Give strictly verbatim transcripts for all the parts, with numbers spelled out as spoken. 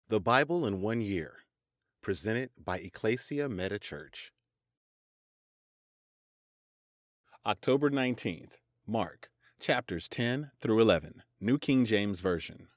The Bible in One Year, presented by Ecclesia Meta Church. October nineteenth, Mark, chapters ten through eleven, New King James Version.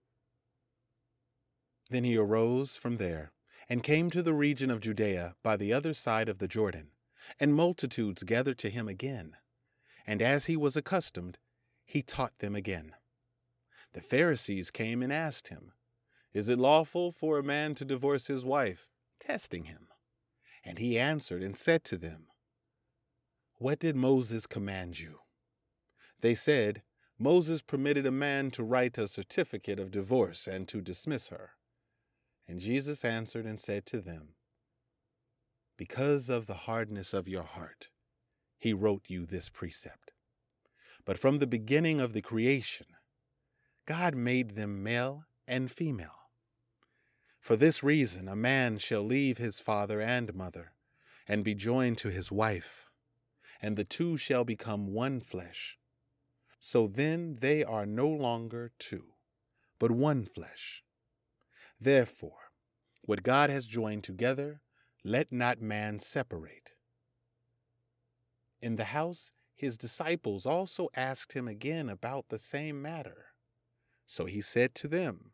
Then he arose from there and came to the region of Judea by the other side of the Jordan, and multitudes gathered to him again. And as he was accustomed, he taught them again. The Pharisees came and asked him, "Is it lawful for a man to divorce his wife?" testing him. And he answered and said to them, "What did Moses command you?" They said, "Moses permitted a man to write a certificate of divorce and to dismiss her." And Jesus answered and said to them, "Because of the hardness of your heart, he wrote you this precept. But from the beginning of the creation, God made them male and female. For this reason, a man shall leave his father and mother, and be joined to his wife, and the two shall become one flesh. So then they are no longer two, but one flesh. Therefore, what God has joined together, let not man separate." In the house, his disciples also asked him again about the same matter. So he said to them,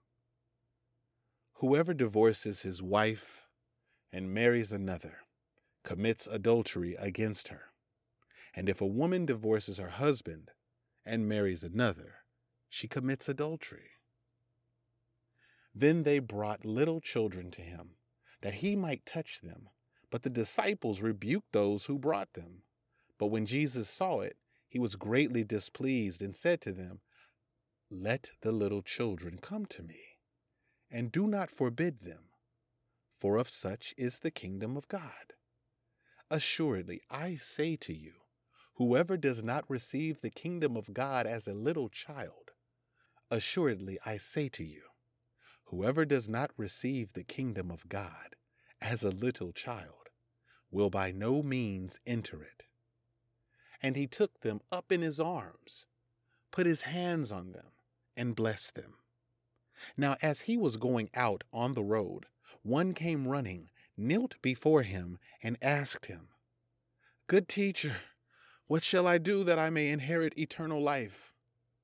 "Whoever divorces his wife and marries another commits adultery against her. And if a woman divorces her husband and marries another, she commits adultery." Then they brought little children to him, that he might touch them. But the disciples rebuked those who brought them. But when Jesus saw it, he was greatly displeased and said to them, "Let the little children come to me, and do not forbid them, for of such is the kingdom of God. Assuredly, I say to you, whoever does not receive the kingdom of God as a little child, assuredly, I say to you, whoever does not receive the kingdom of God as a little child will by no means enter it." And he took them up in his arms, put his hands on them, and blessed them. Now as he was going out on the road, one came running, knelt before him, and asked him, "Good teacher, what shall I do that I may inherit eternal life?"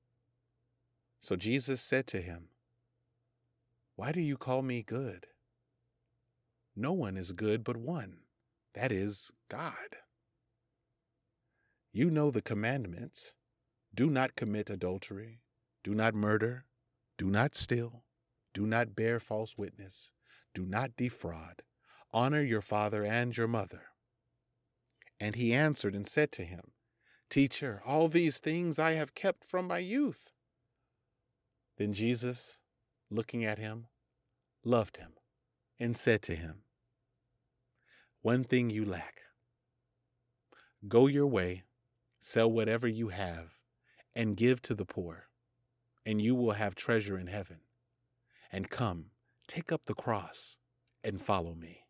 So Jesus said to him, "Why do you call me good? No one is good but one, that is, God. You know the commandments. Do not commit adultery. Do not murder. Do not steal. Do not bear false witness. Do not defraud. Honor your father and your mother." And he answered and said to him, "Teacher, all these things I have kept from my youth." Then Jesus, looking at him, loved him and said to him, "One thing you lack. Go your way, sell whatever you have, and give to the poor, and you will have treasure in heaven. And come, take up the cross and follow me."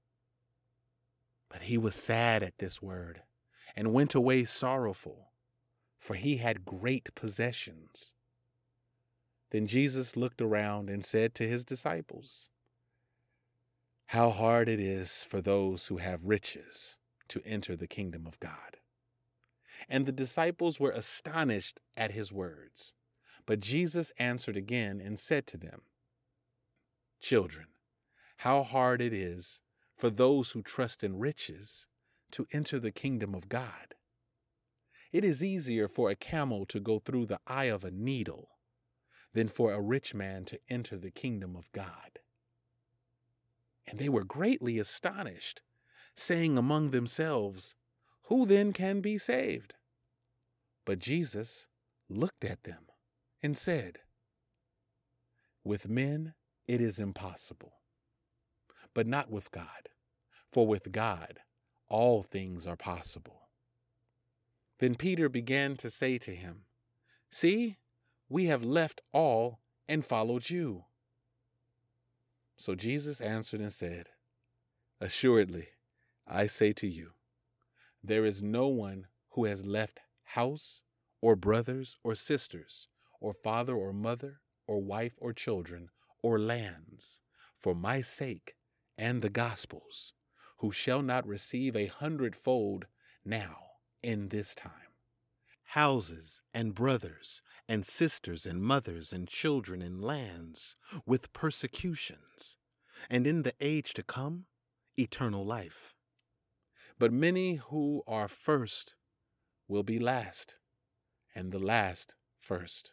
But he was sad at this word, and went away sorrowful, for he had great possessions. Then Jesus looked around and said to his disciples, "How hard it is for those who have riches to enter the kingdom of God." And the disciples were astonished at his words. But Jesus answered again and said to them, "Children, how hard it is for those who trust in riches to enter the kingdom of God. It is easier for a camel to go through the eye of a needle than for a rich man to enter the kingdom of God." And they were greatly astonished, saying among themselves, "Who then can be saved?" But Jesus looked at them and said, "With men it is impossible, but not with God, for with God all things are possible." Then Peter began to say to him, "See, we have left all and followed you." So Jesus answered and said, "Assuredly, I say to you, there is no one who has left house or brothers or sisters or father or mother or wife or children or lands for my sake and the gospel's, who shall not receive a hundredfold now in this time houses and brothers and sisters and mothers and children and lands, with persecutions, and in the age to come eternal life. But many who are first will be last, and the last first.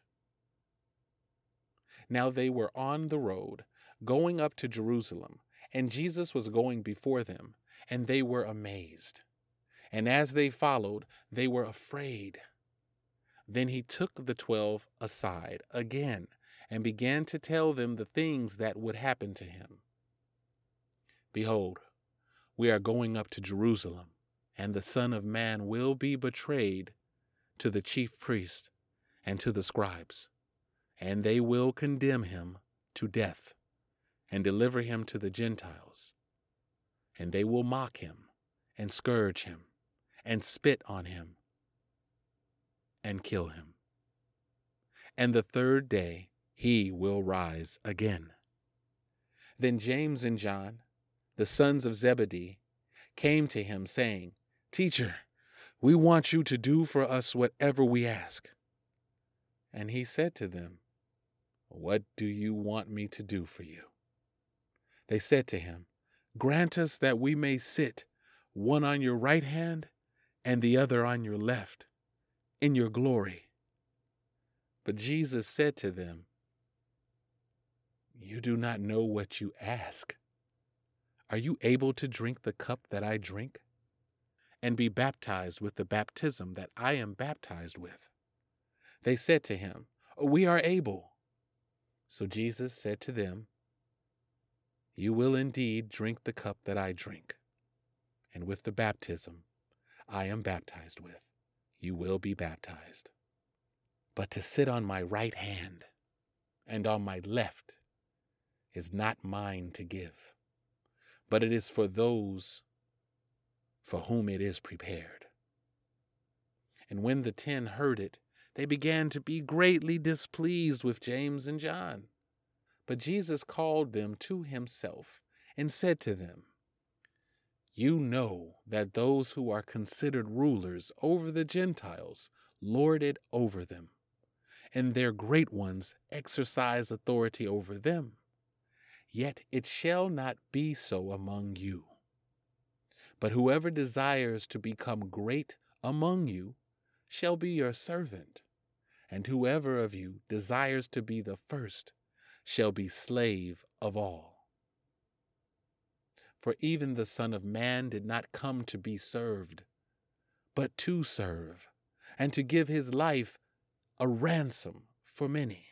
Now they were on the road, going up to Jerusalem, and Jesus was going before them, and they were amazed. And as they followed, they were afraid. Then he took the twelve aside again, and began to tell them the things that would happen to him. Behold, we are going up to Jerusalem, and the Son of Man will be betrayed to the chief priests and to the scribes, and they will condemn him to death and deliver him to the Gentiles. And they will mock him and scourge him and spit on him and kill him. And the third day he will rise again. Then James and John, the sons of Zebedee, came to him, saying, Teacher, we want you to do for us whatever we ask. And he said to them, What do you want me to do for you? They said to him, Grant us that we may sit, one on your right hand and the other on your left, in your glory. But Jesus said to them, You do not know what you ask. Are you able to drink the cup that I drink, and be baptized with the baptism that I am baptized with? They said to him, We are able. So Jesus said to them, You will indeed drink the cup that I drink, and with the baptism I am baptized with, you will be baptized. But to sit on my right hand and on my left is not mine to give, but it is for those for whom it is prepared. And when the ten heard it, they began to be greatly displeased with James and John. But Jesus called them to himself and said to them, You know that those who are considered rulers over the Gentiles lord it over them, and their great ones exercise authority over them. Yet it shall not be so among you. But whoever desires to become great among you shall be your servant, and whoever of you desires to be the first shall be slave of all. For even the Son of Man did not come to be served, but to serve, and to give his life a ransom for many.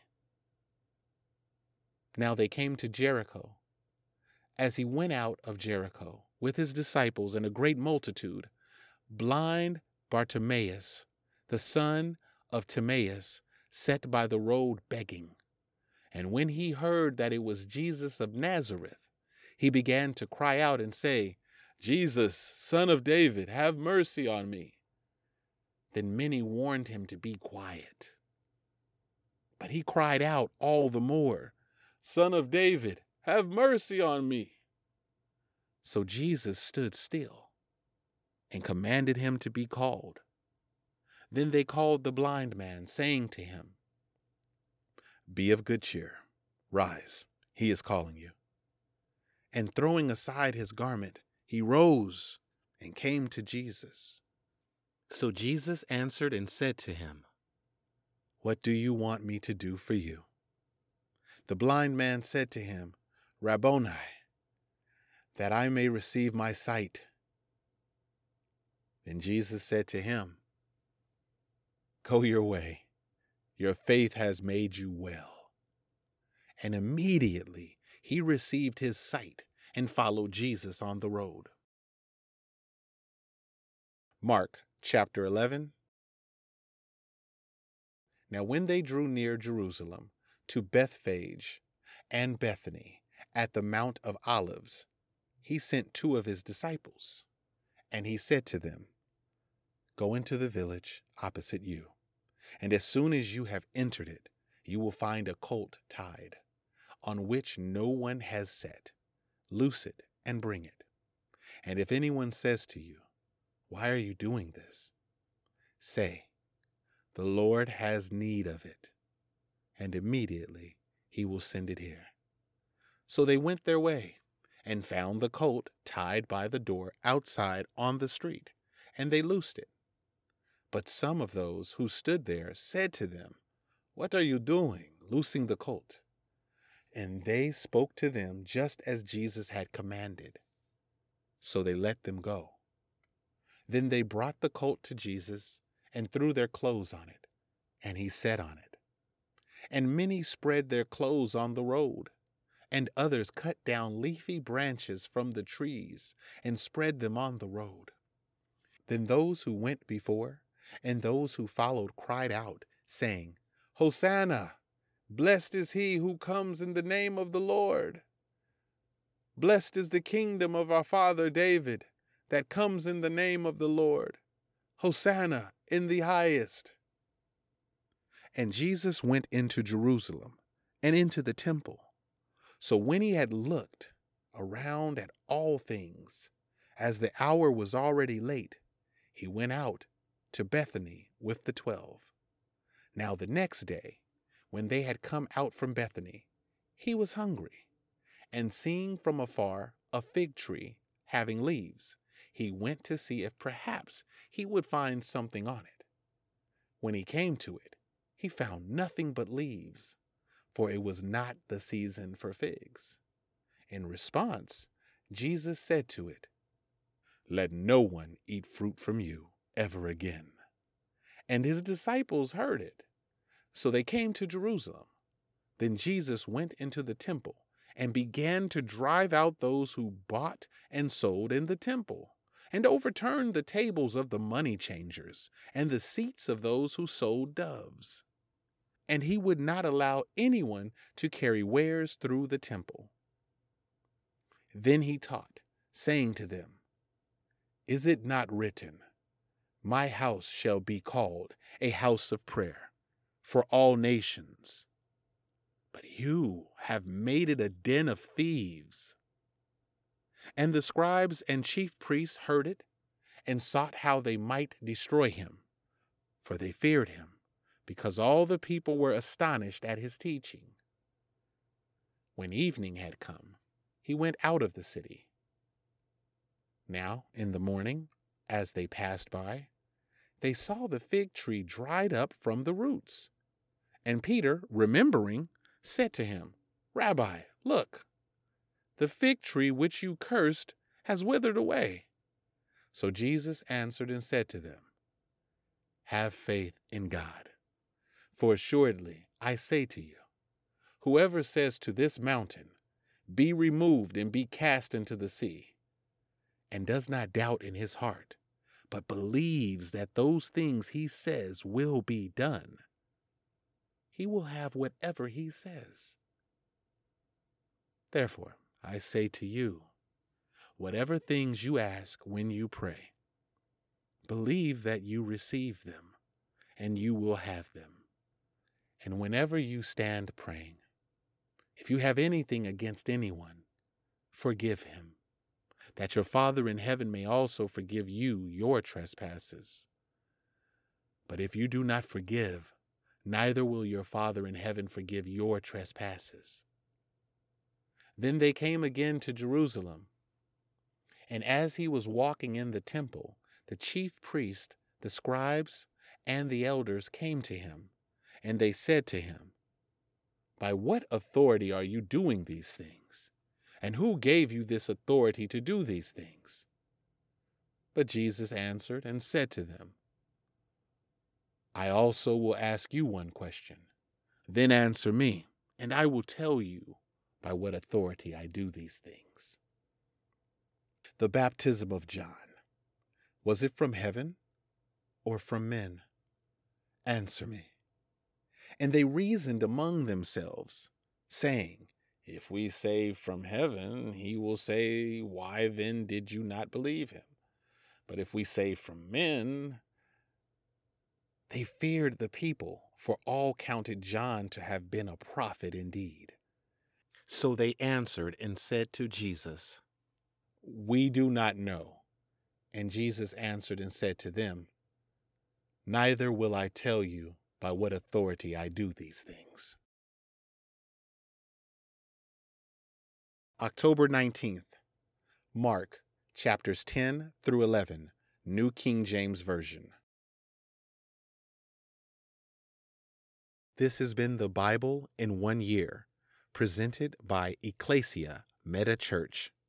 Now they came to Jericho. As he went out of Jericho with his disciples and a great multitude, blind Bartimaeus, the son of Timaeus, sat by the road begging. And when he heard that it was Jesus of Nazareth, he began to cry out and say, Jesus, Son of David, have mercy on me. Then many warned him to be quiet. But he cried out all the more, Son of David, have mercy on me. So Jesus stood still and commanded him to be called. Then they called the blind man, saying to him, Be of good cheer, rise, he is calling you. And throwing aside his garment, he rose and came to Jesus. So Jesus answered and said to him, What do you want me to do for you? The blind man said to him, Rabboni, that I may receive my sight. Then Jesus said to him, Go your way, your faith has made you well. And immediately he received his sight and followed Jesus on the road. Mark chapter eleven. Now when they drew near Jerusalem to Bethphage and Bethany at the Mount of Olives, he sent two of his disciples, and he said to them, Go into the village opposite you, and as soon as you have entered it, you will find a colt tied, on which no one has set. Loose it and bring it. And if anyone says to you, why are you doing this? Say, the Lord has need of it, and immediately he will send it here. So they went their way and found the colt tied by the door outside on the street, and they loosed it. But some of those who stood there said to them, what are you doing, loosing the colt? And they spoke to them just as Jesus had commanded. So they let them go. Then they brought the colt to Jesus and threw their clothes on it, and he sat on it. And many spread their clothes on the road, and others cut down leafy branches from the trees and spread them on the road. Then those who went before and those who followed cried out, saying, Hosanna! Blessed is he who comes in the name of the Lord. Blessed is the kingdom of our father David that comes in the name of the Lord. Hosanna in the highest. And Jesus went into Jerusalem and into the temple. So when he had looked around at all things, as the hour was already late, he went out to Bethany with the twelve. Now the next day, when they had come out from Bethany, he was hungry. And seeing from afar a fig tree having leaves, he went to see if perhaps he would find something on it. When he came to it, he found nothing but leaves, for it was not the season for figs. In response, Jesus said to it, let no one eat fruit from you ever again. And his disciples heard it. So they came to Jerusalem. Then Jesus went into the temple and began to drive out those who bought and sold in the temple, and overturned the tables of the money changers and the seats of those who sold doves. And he would not allow anyone to carry wares through the temple. Then he taught, saying to them, is it not written, my house shall be called a house of prayer for all nations? But you have made it a den of thieves. And the scribes and chief priests heard it and sought how they might destroy him, for they feared him, because all the people were astonished at his teaching. When evening had come, he went out of the city. Now, in the morning, as they passed by, they saw the fig tree dried up from the roots. And Peter, remembering, said to him, Rabbi, look, the fig tree which you cursed has withered away. So Jesus answered and said to them, have faith in God. For assuredly, I say to you, whoever says to this mountain, be removed and be cast into the sea, and does not doubt in his heart, but believes that those things he says will be done, he will have whatever he says. Therefore, I say to you, whatever things you ask when you pray, believe that you receive them, and you will have them. And whenever you stand praying, if you have anything against anyone, forgive him, that your Father in heaven may also forgive you your trespasses. But if you do not forgive, neither will your Father in heaven forgive your trespasses. Then they came again to Jerusalem. And as he was walking in the temple, the chief priests, the scribes, and the elders came to him, and they said to him, by what authority are you doing these things? And who gave you this authority to do these things? But Jesus answered and said to them, I also will ask you one question. Then answer me, and I will tell you by what authority I do these things. The baptism of John, was it from heaven or from men? Answer me. And they reasoned among themselves, saying, if we say from heaven, he will say, why then did you not believe him? But if we say from men, they feared the people, for all counted John to have been a prophet indeed. So they answered and said to Jesus, "We do not know." And Jesus answered and said to them, "Neither will I tell you by what authority I do these things." October nineteenth, Mark, chapters ten through eleven, New King James Version. This has been the Bible in one year, presented by Ecclesia Meta Church.